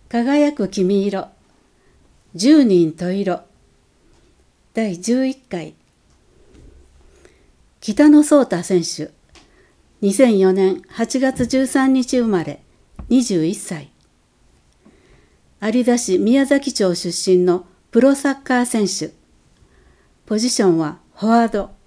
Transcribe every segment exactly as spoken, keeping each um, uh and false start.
輝く君色、十人十色、だいじゅういっかい。北野颯太選手、にせんよねんはちがつじゅうさんにち生まれ、にじゅういっさい。有田市宮崎町出身のプロサッカー選手。ポジションはフォワード。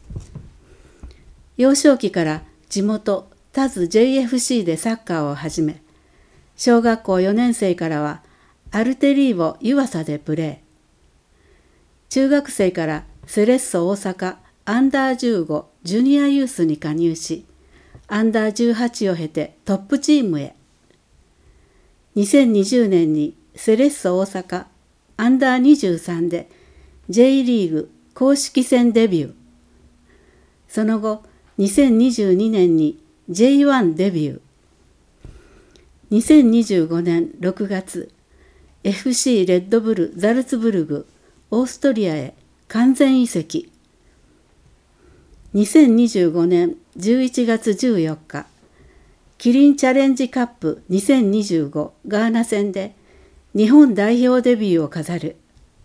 幼少期から地元田津 ジェイエフシー でサッカーを始め、小学校よねんせいからはアルテリーボ湯浅でプレー。中学生からセレッソ大阪アンダーじゅうごジュニアユースに加入し、アンダーじゅうはちを経てトップチームへ。にせんにじゅうねんにセレッソ大阪アンダーにじゅうさんで J リーグ公式戦デビュー。その後、にせんにじゅうにねんに ジェイワン デビュー。にせんにじゅうごねんろくがつ、エフシー レッドブルザルツブルグ、オーストリアへ完全移籍。にせんにじゅうごねんじゅういちがつじゅうよっか、キリンチャレンジカップにせんにじゅうごガーナ戦で日本代表デビューを飾る。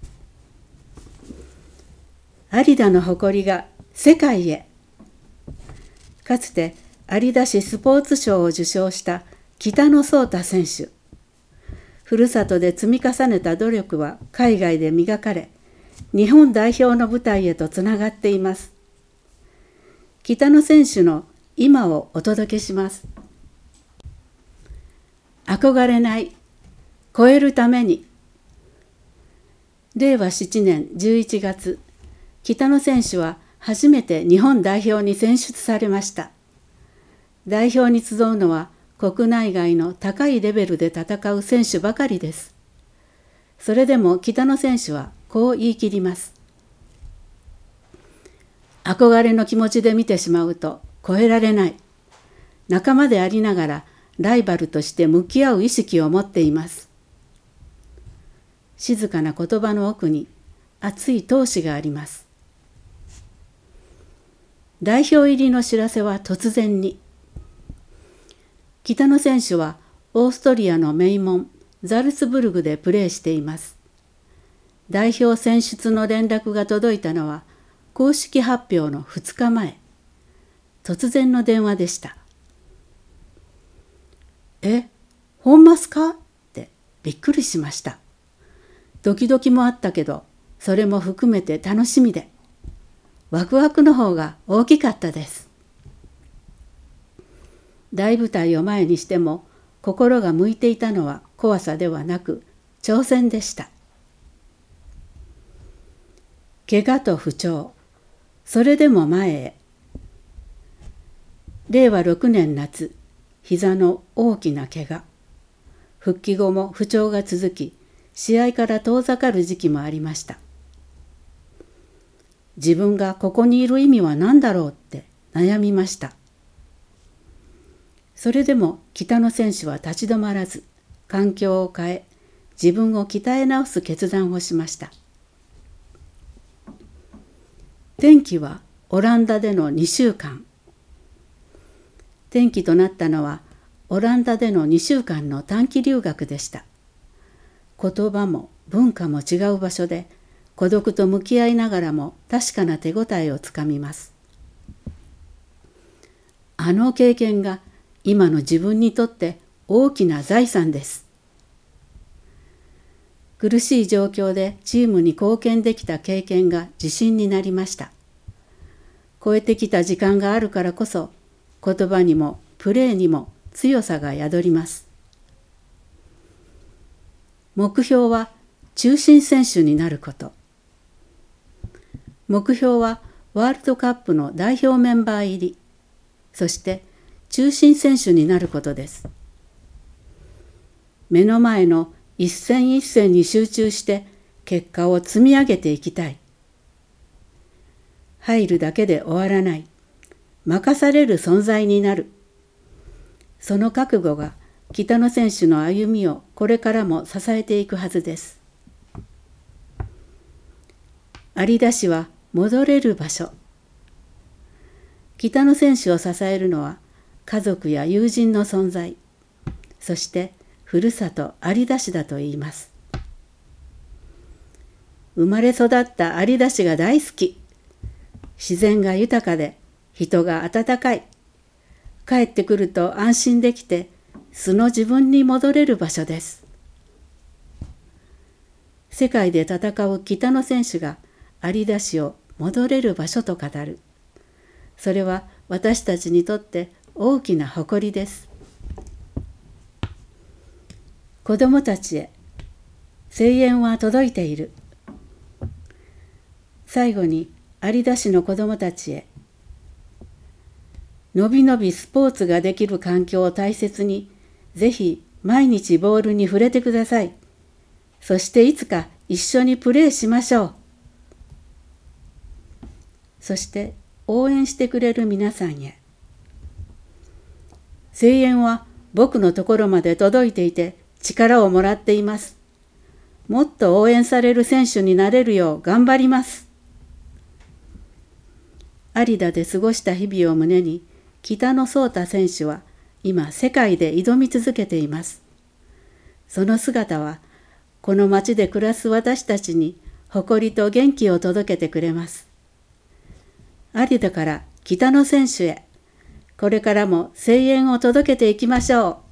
有田の誇りが世界へ。かつて有田市スポーツ賞を受賞した北野颯太選手。ふるさとで積み重ねた努力は海外で磨かれ、日本代表の舞台へとつながっています。北野選手の今をお届けします。憧れない、超えるために。れいわしちねんじゅういちがつ、北野選手は初めて日本代表に選出されました。代表に集うのは国内外の高いレベルで戦う選手ばかりです。それでも北野選手はこう言い切ります。憧れの気持ちで見てしまうと超えられない。仲間でありながらライバルとして向き合う意識を持っています。静かな言葉の奥に熱い闘志があります。代表入りの知らせは突然に。北野選手はオーストリアの名門ザルツブルグでプレーしています。代表選出の連絡が届いたのは公式発表のふつかまえ。突然の電話でした。え、ほんますかってびっくりしました。ドキドキもあったけど、それも含めて楽しみで、ワクワクの方が大きかったです。大舞台を前にしても、心が向いていたのは怖さではなく、挑戦でした。怪我と不調、それでも前へ。れいわろくねん夏、膝の大きな怪我。復帰後も不調が続き、試合から遠ざかる時期もありました。自分がここにいる意味は何だろうって悩みました。それでも北野選手は立ち止まらず、環境を変え、自分を鍛え直す決断をしました。転機はオランダでのにしゅうかん。転機となったのはオランダでのにしゅうかんの短期留学でした。言葉も文化も違う場所で孤独と向き合いながらも確かな手応えをつかみます。あの経験が今の自分にとって大きな財産です。苦しい状況でチームに貢献できた経験が自信になりました。超えてきた時間があるからこそ、言葉にもプレーにも強さが宿ります。目標は中心選手になること。目標はワールドカップの代表メンバー入り、そして中心選手になることです。目の前の一戦一戦に集中して結果を積み上げていきたい。入るだけで終わらない。任される存在になる。その覚悟が北野選手の歩みをこれからも支えていくはずです。有田市は戻れる場所。北野選手を支えるのは家族や友人の存在、そしてふるさと有田市だと言います。生まれ育った有田市が大好き。自然が豊かで人が温かい。帰ってくると安心できて素の自分に戻れる場所です。世界で戦う北野選手が有田市を戻れる場所と語る。それは私たちにとって大きな誇りです。子どもたちへ声援は届いている。最後に有田市の子どもたちへ、のびのびスポーツができる環境を大切に、ぜひ毎日ボールに触れてください。そしていつか一緒にプレーしましょう。そして応援してくれる皆さんへ。声援は僕のところまで届いていて力をもらっています。もっと応援される選手になれるよう頑張ります。有田で過ごした日々を胸に、北野颯太選手は今世界で挑み続けています。その姿はこの町で暮らす私たちに誇りと元気を届けてくれます。有田から北野選手へ、これからも声援を届けていきましょう。